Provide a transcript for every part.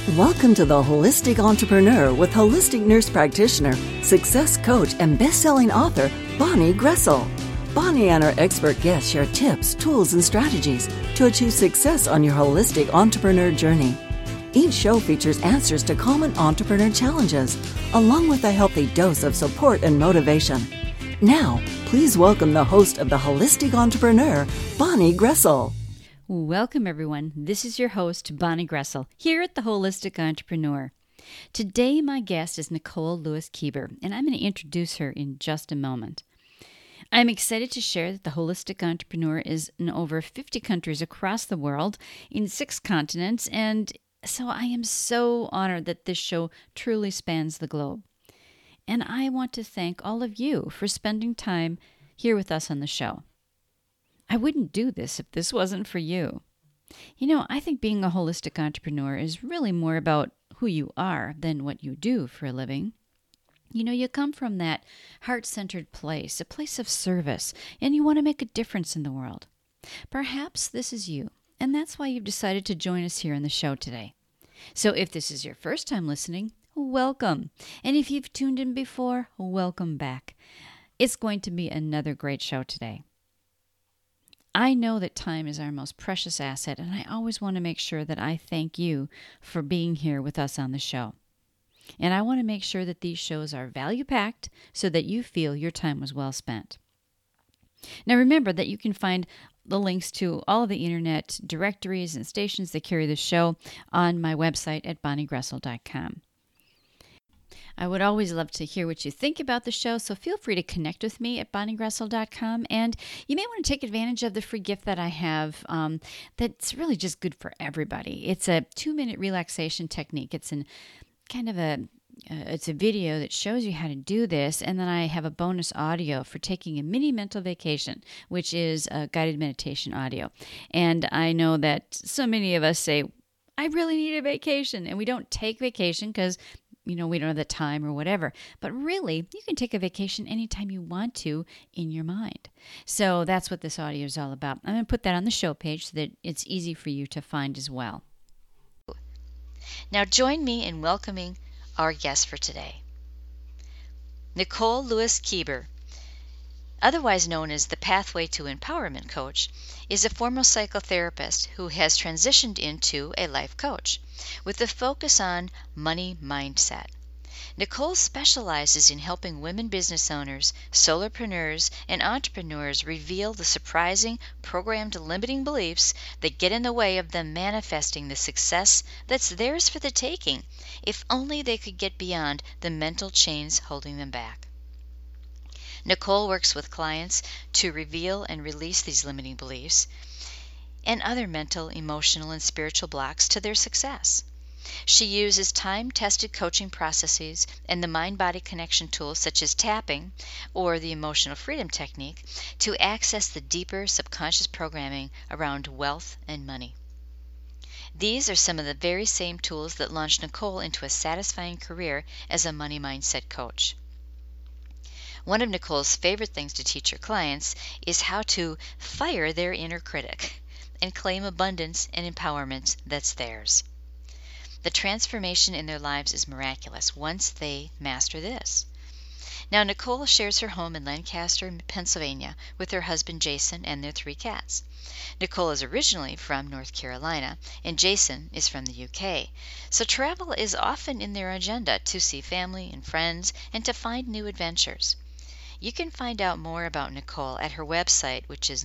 Welcome to The Holistic Entrepreneur with holistic nurse practitioner, success coach, and best-selling author, Bonnie Gressel. Bonnie and her expert guests share tips, tools, and strategies to achieve success on your holistic entrepreneur journey. Each show features answers to common entrepreneur challenges, along with a healthy dose of support and motivation. Now, please welcome the host of The Holistic Entrepreneur, Bonnie Gressel. Welcome, everyone. This is your host, Bonnie Gressel, here at The Holistic Entrepreneur. Today, my guest is Nicole Lewis-Keeber, and I'm going to introduce her in just a moment. I'm excited to share that The Holistic Entrepreneur is in over 50 countries across the world, in 6 continents, and so I am so honored that this show truly spans the globe. And I want to thank all of you for spending time here with us on the show. I wouldn't do this if this wasn't for you. You know, I think being a holistic entrepreneur is really more about who you are than what you do for a living. You know, you come from that heart-centered place, a place of service, and you want to make a difference in the world. Perhaps this is you, and that's why you've decided to join us here on the show today. So if this is your first time listening, welcome. And if you've tuned in before, welcome back. It's going to be another great show today. I know that time is our most precious asset, and I always want to make sure that I thank you for being here with us on the show. And I want to make sure that these shows are value-packed so that you feel your time was well spent. Now remember that you can find the links to all of the internet directories and stations that carry the show on my website at bonniegressel.com. I would always love to hear what you think about the show, so feel free to connect with me at bonniegressel.com. And you may want to take advantage of the free gift that I have that's really just good for everybody. It's a 2-minute relaxation technique. It's a video that shows you how to do this, and then I have a bonus audio for taking a mini mental vacation, which is a guided meditation audio. And I know that so many of us say, I really need a vacation, and we don't take vacation because we don't have the time or whatever. But really, you can take a vacation anytime you want to in your mind. So that's what this audio is all about. I'm going to put that on the show page so that it's easy for you to find as well. Now join me in welcoming our guest for today. Nicole Lewis-Keeber, otherwise known as the Pathway to Empowerment Coach, is a former psychotherapist who has transitioned into a life coach with a focus on money mindset. Nicole specializes in helping women business owners, solopreneurs, and entrepreneurs reveal the surprising, programmed limiting beliefs that get in the way of them manifesting the success that's theirs for the taking, if only they could get beyond the mental chains holding them back. Nicole works with clients to reveal and release these limiting beliefs and other mental, emotional, and spiritual blocks to their success. She uses time-tested coaching processes and the mind-body connection tools such as tapping or the emotional freedom technique to access the deeper subconscious programming around wealth and money. These are some of the very same tools that launched Nicole into a satisfying career as a money mindset coach. One of Nicole's favorite things to teach her clients is how to fire their inner critic and claim abundance and empowerment that's theirs. The transformation in their lives is miraculous once they master this. Now, Nicole shares her home in Lancaster, Pennsylvania, with her husband Jason and their 3 cats. Nicole is originally from North Carolina, and Jason is from the UK. So travel is often in their agenda to see family and friends and to find new adventures. You can find out more about Nicole at her website, which is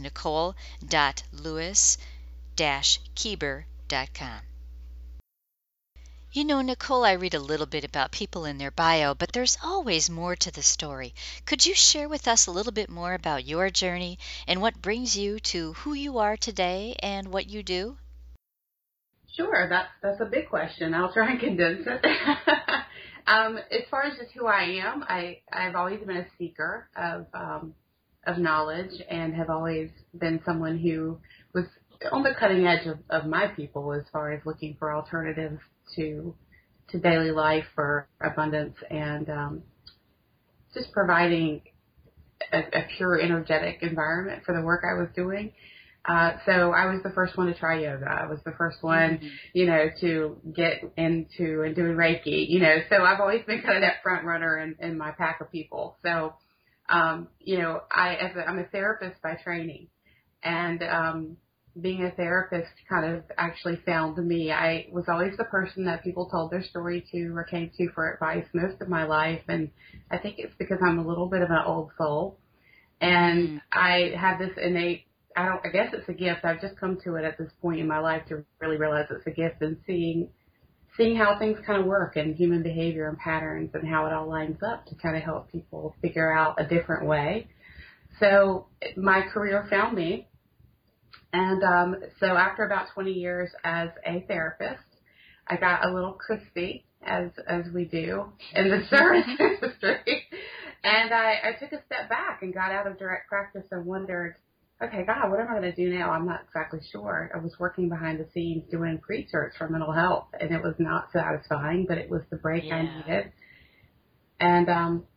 nicole.lewis-keeber.com. You know, Nicole, I read a little bit about people in their bio, but there's always more to the story. Could you share with us a little bit more about your journey and what brings you to who you are today and what you do? Sure, that's a big question. I'll try and condense it. As far as just who I am, I've always been a seeker of knowledge and have always been someone who was on the cutting edge of my people as far as looking for alternatives to daily life for abundance and just providing a pure energetic environment for the work I was doing. So I was the first one to try yoga. I was the first one, to get into and doing Reiki, so I've always been kind of that front runner in my pack of people. So, I'm a therapist by training, and being a therapist kind of actually found me. I was always the person that people told their story to or came to for advice most of my life, and I think it's because I'm a little bit of an old soul, and I have this innate, I guess it's a gift. I've just come to it at this point in my life to really realize it's a gift, and seeing how things kind of work and human behavior and patterns and how it all lines up to kind of help people figure out a different way. So my career found me. And so after about 20 years as a therapist, I got a little crispy, as we do in the service industry. And I took a step back and got out of direct practice and wondered, okay, God, what am I going to do now? I'm not exactly sure. I was working behind the scenes doing research for mental health, and it was not satisfying, but it was the break I needed. And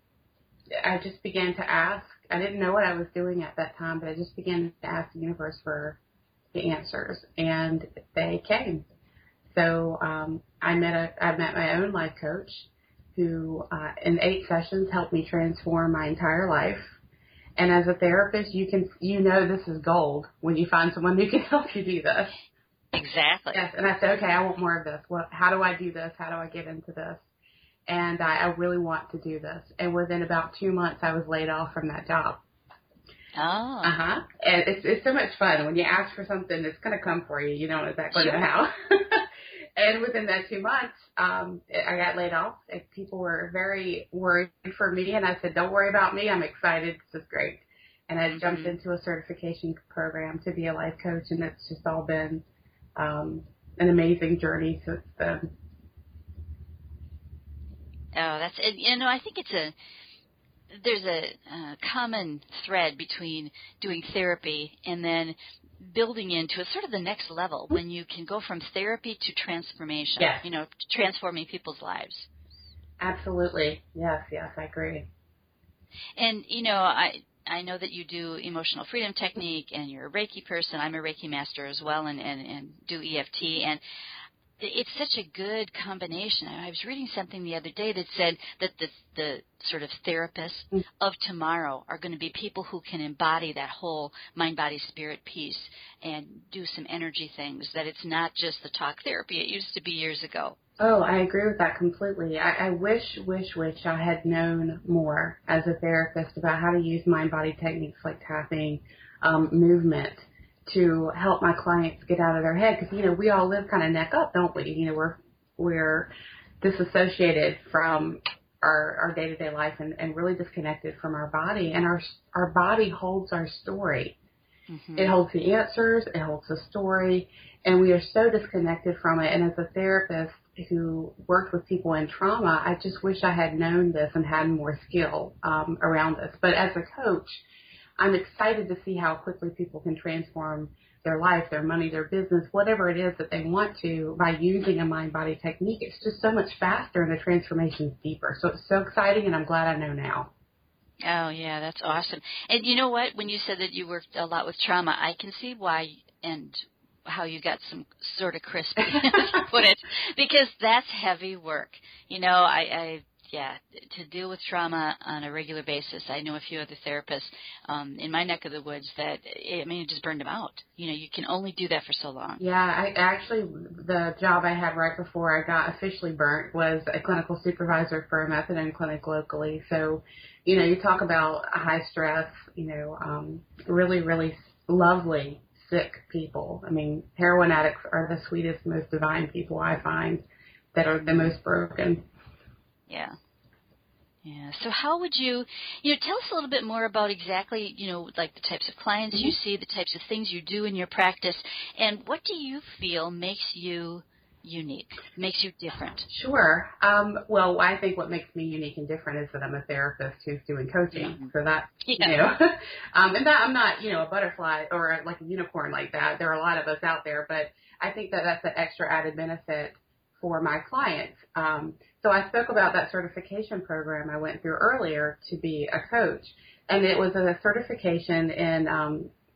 I just began to ask. I didn't know what I was doing at that time, but I just began to ask the universe for the answers, and they came. So I met my own life coach who, in 8 sessions, helped me transform my entire life. And as a therapist, this is gold when you find someone who can help you do this. Exactly. Yes, and I said, okay, I want more of this. How do I do this? How do I get into this? And I really want to do this. And within about 2 months, I was laid off from that job. Oh. And it's so much fun. When you ask for something, it's going to come for you. You don't exactly know how. And within that 2 months, I got laid off. And people were very worried for me. And I said, don't worry about me. I'm excited. This is great. And I jumped into a certification program to be a life coach. And it's just all been an amazing journey since then. Oh, that's it. I think there's a common thread between doing therapy and then building into sort of the next level when you can go from therapy to transformation, yes. Transforming people's lives. Absolutely. Yes, I agree. And, I know that you do emotional freedom technique and you're a Reiki person. I'm a Reiki master as well and do EFT. And it's such a good combination. I was reading something the other day that said that the sort of therapists of tomorrow are going to be people who can embody that whole mind, body, spirit piece and do some energy things, that it's not just the talk therapy it used to be years ago. Oh, I agree with that completely. I wish I had known more as a therapist about how to use mind-body techniques like tapping, movement, to help my clients get out of their head. Because, we all live kind of neck up, don't we? We're disassociated from our day-to-day life and really disconnected from our body. And our body holds our story. Mm-hmm. It holds the answers. It holds the story. And we are so disconnected from it. And as a therapist who worked with people in trauma, I just wish I had known this and had more skill around this. But as a coach, I'm excited to see how quickly people can transform their life, their money, their business, whatever it is that they want to by using a mind-body technique. It's just so much faster and the transformation's deeper. So it's so exciting, and I'm glad I know now. Oh, yeah, that's awesome. And you know what? When you said that you worked a lot with trauma, I can see why and how you got some sort of crispy, as you put it, because that's heavy work. To deal with trauma on a regular basis. I know a few other therapists in my neck of the woods that, it just burned them out. You can only do that for so long. Yeah, the job I had right before I got officially burnt was a clinical supervisor for a methadone clinic locally. So, you talk about high stress, really, really lovely, sick people. Heroin addicts are the sweetest, most divine people I find that are the most broken. Yeah. Yeah. So how would you, tell us a little bit more about exactly, like the types of clients you see, the types of things you do in your practice, and what do you feel makes you unique, makes you different? Sure. Well, I think what makes me unique and different is that I'm a therapist who's doing coaching. Mm-hmm. So that, and that I'm not, a butterfly or like a unicorn like that. There are a lot of us out there, but I think that that's an extra added benefit for my clients. So I spoke about that certification program I went through earlier to be a coach, and it was a certification in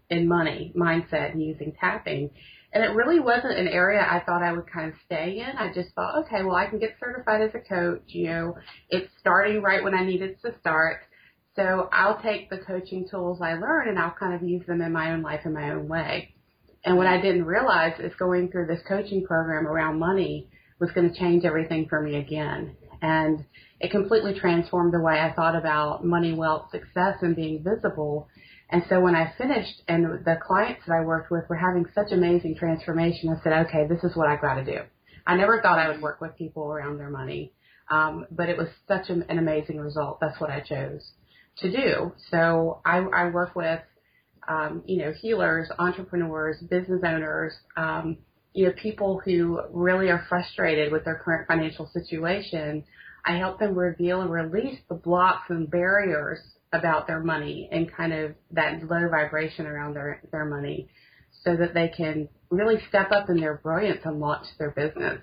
in money mindset and using tapping. And it really wasn't an area I thought I would kind of stay in. I just thought, okay, well, I can get certified as a coach. It's starting right when I needed to start. So I'll take the coaching tools I learn and I'll kind of use them in my own life in my own way. And what I didn't realize is going through this coaching program around money was going to change everything for me again. And it completely transformed the way I thought about money, wealth, success, and being visible. And so when I finished and the clients that I worked with were having such amazing transformation, I said, okay, this is what I got to do. I never thought I would work with people around their money, but it was such an amazing result. That's what I chose to do. So I work with, healers, entrepreneurs, business owners, people who really are frustrated with their current financial situation. I help them reveal and release the blocks and barriers about their money and kind of that low vibration around their money so that they can really step up in their brilliance and launch their business.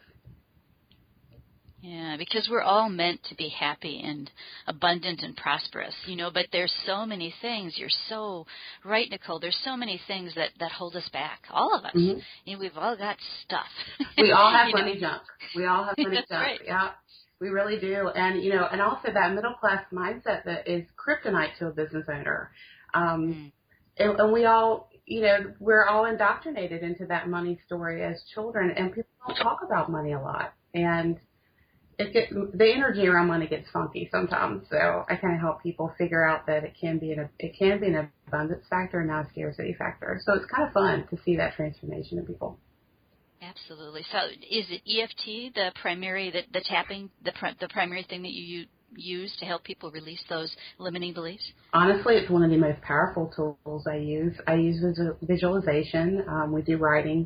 Yeah, because we're all meant to be happy and abundant and prosperous, but there's so many things. You're so right, Nicole. There's so many things that hold us back, all of us. Mm-hmm. We've all got stuff. We all have money junk. We all have money That's junk. right. Yeah, we really do. And, and also that middle class mindset that is kryptonite to a business owner. And we all, we're all indoctrinated into that money story as children, and people don't talk about money a lot. And the energy around money gets funky sometimes, so I kind of help people figure out that it can be an abundance factor and not a scarcity factor. So it's kind of fun to see that transformation in people. Absolutely. So is it EFT the primary, the tapping, the primary thing that you use to help people release those limiting beliefs? Honestly, it's one of the most powerful tools I use. I use visualization. We do writing.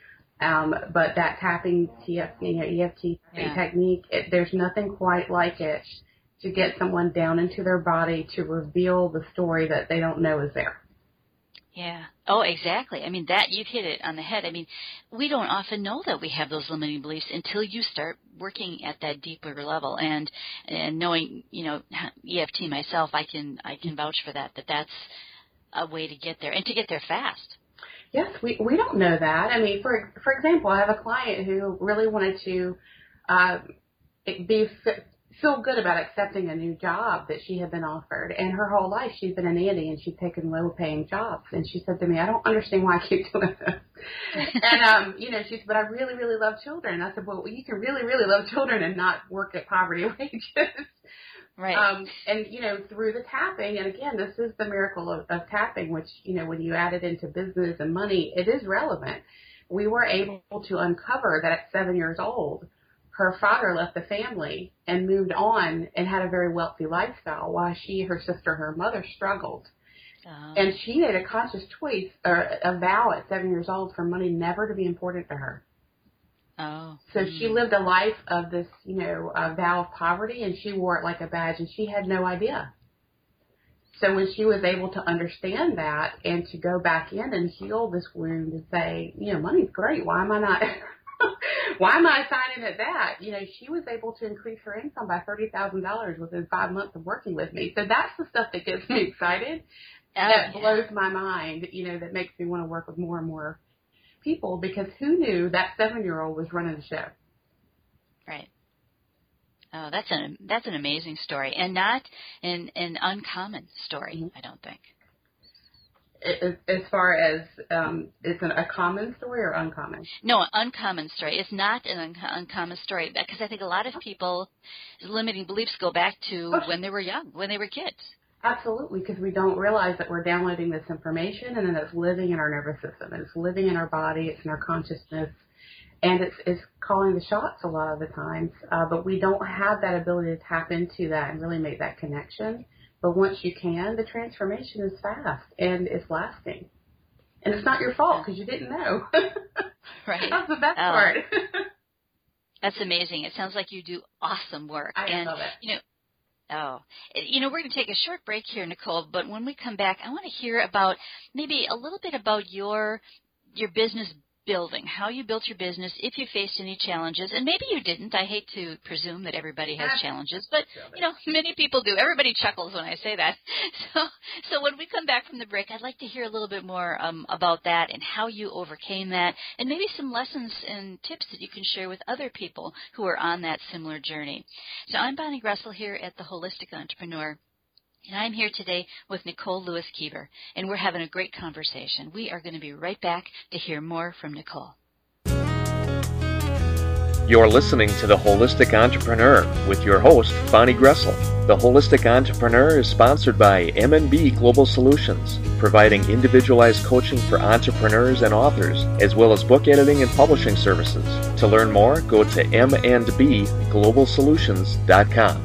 But that tapping, EFT technique, there's nothing quite like it to get someone down into their body to reveal the story that they don't know is there. Yeah. Oh, exactly. I mean, that you've hit it on the head. I mean, we don't often know that we have those limiting beliefs until you start working at that deeper level. And knowing, EFT myself, I can vouch for that's a way to get there and to get there fast. Yes, we don't know that. I mean, for example, I have a client who really wanted to feel good about accepting a new job that she had been offered. And her whole life she's been a nanny and she'd taken low-paying jobs. And she said to me, I don't understand why I keep doing this. And, she said, but I really, really love children. And I said, well, you can really, really love children and not work at poverty wages. Right. And, through the tapping, and again, this is the miracle of tapping, which, when you add it into business and money, it is relevant. We were able to uncover that at 7 years old, her father left the family and moved on and had a very wealthy lifestyle while she, her sister, her mother struggled. And she made a conscious choice or a vow at 7 years old for money never to be important to her. So she lived a life of this, a vow of poverty, and she wore it like a badge, and she had no idea. So when she was able to understand that and to go back in and heal this wound and say, money's great, why am I not, why am I signing at that? She was able to increase her income by $30,000 within 5 months of working with me. So that's the stuff that gets me excited, that blows my mind, that makes me want to work with more and more people, because who knew that 7-year-old was running the show? Right. Oh, that's an amazing story, and not an uncommon story, I don't think. As far as it's a common story or uncommon? No, uncommon story. It's not an uncommon story, because I think a lot of people's limiting beliefs go back to when they were young, when they were kids. Absolutely, because we don't realize that we're downloading this information, and then it's living in our nervous system, and it's living in our body, it's in our consciousness, and it's calling the shots a lot of the times, but we don't have that ability to tap into that and really make that connection. But once you can, the transformation is fast, and it's lasting. And it's not your fault, because you didn't know. Right. That's the best part. That's amazing. It sounds like you do awesome work. I love it. We're going to take a short break here, Nicole, but when we come back, I want to hear about maybe a little bit about your business building, how you built your business, if you faced any challenges, and maybe you didn't. I hate to presume that everybody has challenges, but, many people do. Everybody chuckles when I say that. So when we come back from the break, I'd like to hear a little bit more about that and how you overcame that, and maybe some lessons and tips that you can share with other people who are on that similar journey. So I'm Bonnie Groessl here at The Holistic Entrepreneur. And I'm here today with Nicole Lewis-Keever, and we're having a great conversation. We are going to be right back to hear more from Nicole. You're listening to The Holistic Entrepreneur with your host, Bonnie Groessl. The Holistic Entrepreneur is sponsored by M&B Global Solutions, providing individualized coaching for entrepreneurs and authors, as well as book editing and publishing services. To learn more, go to mndbglobalsolutions.com.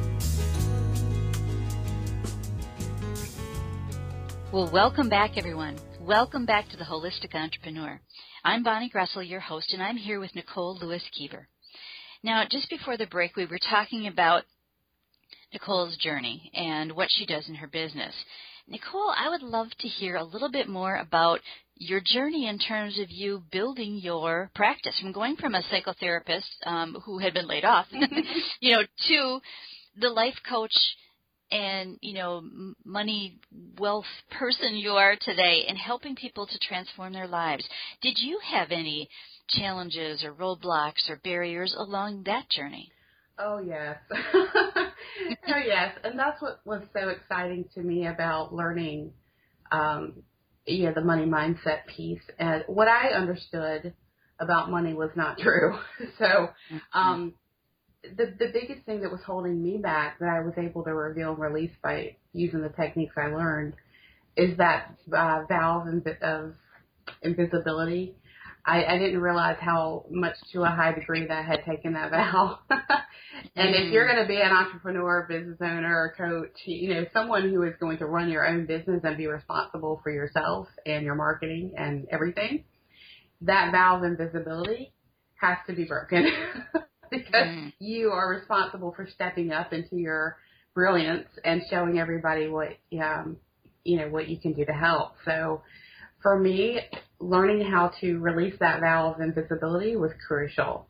Well, welcome back, everyone. Welcome back to The Holistic Entrepreneur. I'm Bonnie Groessl, your host, and I'm here with Nicole Lewis-Keever. Now, just before the break, we were talking about Nicole's journey and what she does in her business. Nicole, I would love to hear a little bit more about your journey in terms of you building your practice, from going from a psychotherapist who had been laid off, to the life coach and, money, wealth person you are today, and helping people to transform their lives. Did you have any challenges or roadblocks or barriers along that journey? Oh, yes. Oh, yes. And that's what was so exciting to me about learning, the money mindset piece. And what I understood about money was not true. So, the biggest thing that was holding me back that I was able to reveal and release by using the techniques I learned is that valve of invisibility. I didn't realize how much to a high degree that had taken that valve. And if you're going to be an entrepreneur, business owner, or coach, someone who is going to run your own business and be responsible for yourself and your marketing and everything, that valve invisibility has to be broken. Because you are responsible for stepping up into your brilliance and showing everybody what you can do to help. So for me, learning how to release that valve of invisibility was crucial.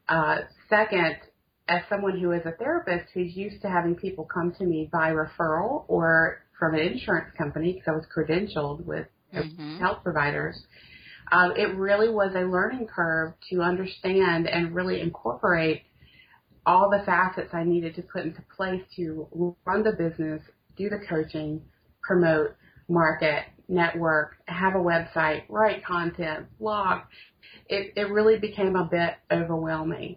Second, as someone who is a therapist who's used to having people come to me by referral or from an insurance company, because I was credentialed with health providers, it really was a learning curve to understand and really incorporate all the facets I needed to put into place to run the business, do the coaching, promote, market, network, have a website, write content, blog. It really became a bit overwhelming.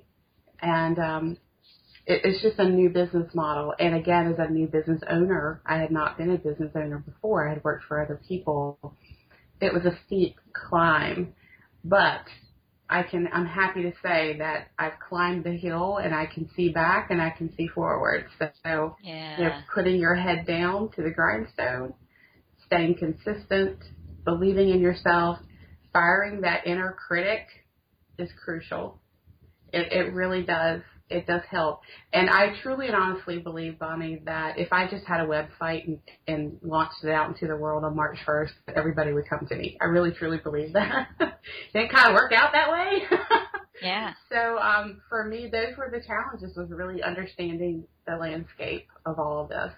And it's just a new business model. And again, as a new business owner, I had not been a business owner before. I had worked for other people. It was a steep climb, but I'm happy to say that I've climbed the hill and I can see back and I can see forward. So putting your head down to the grindstone, staying consistent, believing in yourself, firing that inner critic is crucial. It really does. It does help. And I truly and honestly believe, Bonnie, that if I just had a website and launched it out into the world on March 1st, everybody would come to me. I really, truly believe that. It didn't kind of work out that way. Yeah. So for me, those were the challenges, was really understanding the landscape of all of this.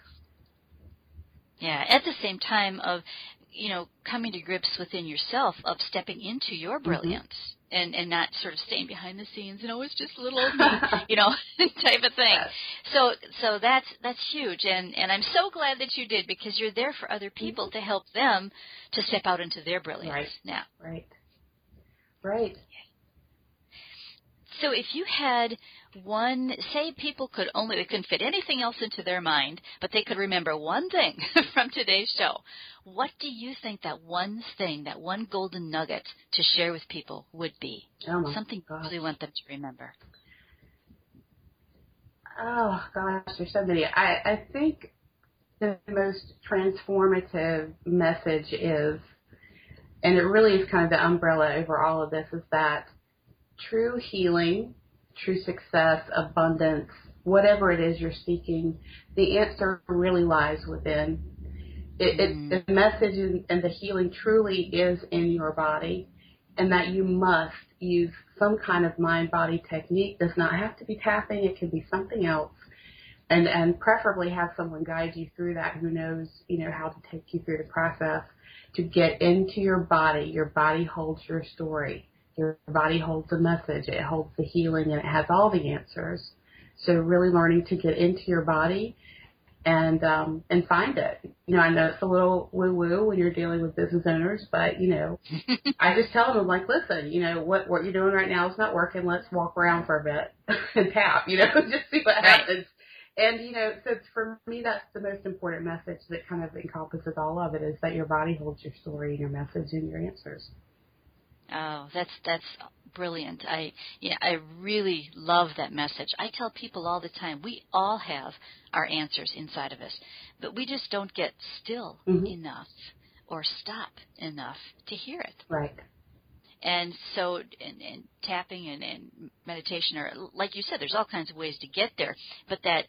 Yeah. At the same time of, coming to grips within yourself, of stepping into your brilliance. And not sort of staying behind the scenes, it's just little old me, type of thing. Yes. So that's huge, and I'm so glad that you did, because you're there for other people to help them to step out into their brilliance now. Right. So if you had say people they couldn't fit anything else into their mind, but they could remember one thing from today's show, what do you think that one thing, that one golden nugget to share with people would be? Something you really want them to remember. Oh, gosh, there's so many. I think the most transformative message is, and it really is kind of the umbrella over all of this, is that true healing, true success, abundance, whatever it is you're seeking, the answer really lies within. The message and the healing truly is in your body. and that you must use some kind of mind-body technique. Does not have to be tapping. It can be something else. And preferably have someone guide you through that who knows, how to take you through the process to get into your body. Your body holds your story. Your body holds the message. It holds the healing, and it has all the answers. So really learning to get into your body and find it. I know it's a little woo-woo when you're dealing with business owners, but, I just tell them, like, listen, what you're doing right now is not working. Let's walk around for a bit and tap, just see what happens. And, so for me, that's the most important message that kind of encompasses all of it, is that your body holds your story and your message and your answers. Oh, that's brilliant. I really love that message. I tell people all the time, we all have our answers inside of us, but we just don't get still enough or stop enough to hear it. Right. And so, and tapping and meditation, or like you said, there's all kinds of ways to get there, but that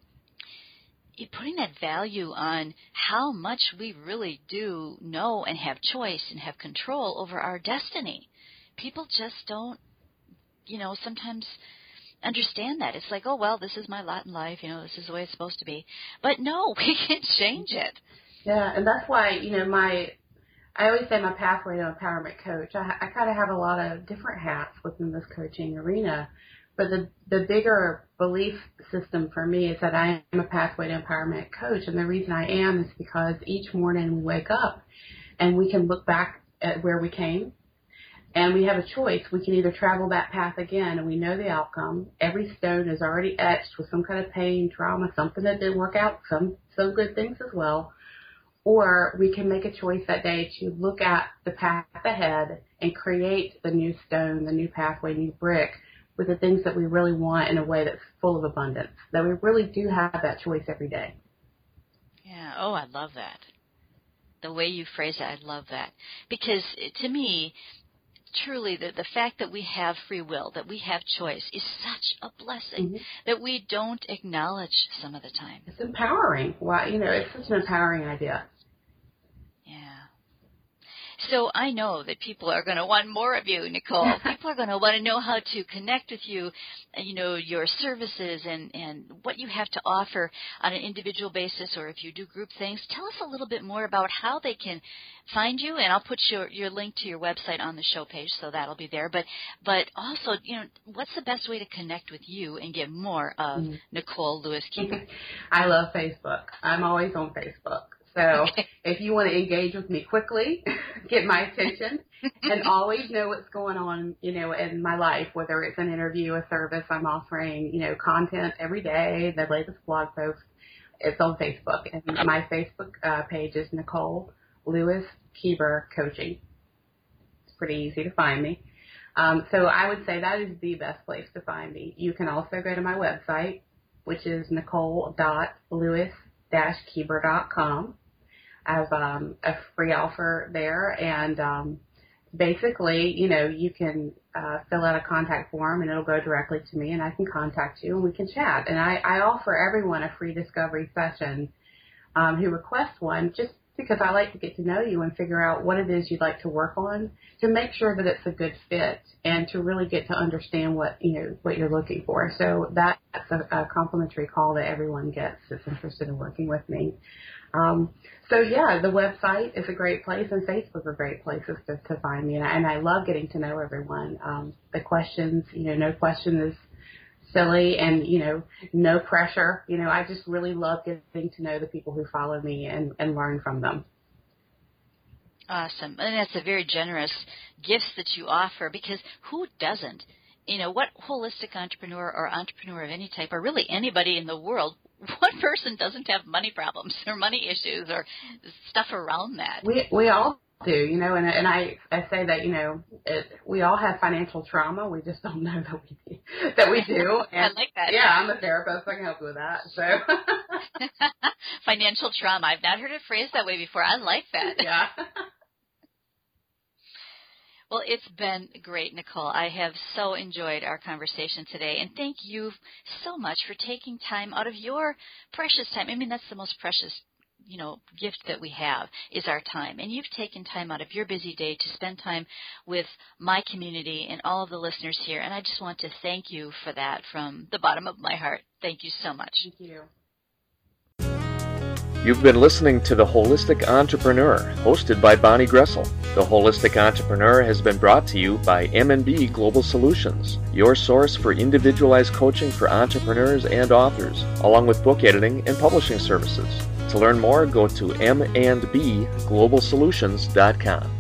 putting that value on how much we really do know and have choice and have control over our destiny. People just don't, sometimes understand that. It's like, oh, well, this is my lot in life, this is the way it's supposed to be. But no, we can change it. Yeah, and that's why, I always say my pathway to empowerment coach. I kind of have a lot of different hats within this coaching arena. But the bigger belief system for me is that I am a pathway to empowerment coach. And the reason I am is because each morning we wake up and we can look back at where we came, and we have a choice. We can either travel that path again, and we know the outcome. Every stone is already etched with some kind of pain, trauma, something that didn't work out, some good things as well. Or we can make a choice that day to look at the path ahead and create the new stone, the new pathway, new brick, with the things that we really want in a way that's full of abundance, that we really do have that choice every day. Yeah. Oh, I love that. The way you phrase it, I love that. Because to me, truly, the fact that we have free will, that we have choice, is such a blessing that we don't acknowledge some of the time. It's empowering. Well, it's such an empowering idea. Yeah. So I know that people are going to want more of you, Nicole. People are going to want to know how to connect with you, your services and what you have to offer on an individual basis, or if you do group things. Tell us a little bit more about how they can find you, and I'll put your link to your website on the show page, so that'll be there. But also, what's the best way to connect with you and get more of Nicole Lewis Keeber? I love Facebook. I'm always on Facebook. So if you want to engage with me quickly, get my attention, and always know what's going on, in my life, whether it's an interview, a service I'm offering, content every day, the latest blog post, it's on Facebook. And my Facebook page is Nicole Lewis Keeber Coaching. It's pretty easy to find me. So I would say that is the best place to find me. You can also go to my website, which is nicole.lewis-keeber.com. I have a free offer there, and basically, you can fill out a contact form, and it'll go directly to me, and I can contact you, and we can chat. And I offer everyone a free discovery session who requests one, just because I like to get to know you and figure out what it is you'd like to work on, to make sure that it's a good fit, and to really get to understand what you're looking for. So that's a complimentary call that everyone gets that's interested in working with me. So yeah, the website is a great place, and Facebook are great places to find me. And I love getting to know everyone. The questions, no question is silly, and, no pressure. I just really love getting to know the people who follow me and learn from them. Awesome. And that's a very generous gifts that you offer, because who doesn't? What holistic entrepreneur or entrepreneur of any type, or really anybody in the world, what person doesn't have money problems or money issues or stuff around that? We all do, and I say that, we all have financial trauma. We just don't know that we do. And I like that. Yeah, I'm a therapist. I can help you with that. So financial trauma. I've not heard it phrased that way before. I like that. Yeah. Well, it's been great, Nicole. I have so enjoyed our conversation today, and thank you so much for taking time out of your precious time. I mean, that's the most precious gift that we have is our time. And you've taken time out of your busy day to spend time with my community and all of the listeners here. And I just want to thank you for that from the bottom of my heart. Thank you so much. Thank you. You've been listening to The Holistic Entrepreneur, hosted by Bonnie Gressel. The Holistic Entrepreneur has been brought to you by M&B Global Solutions, your source for individualized coaching for entrepreneurs and authors, along with book editing and publishing services. To learn more, go to mandbglobalsolutions.com.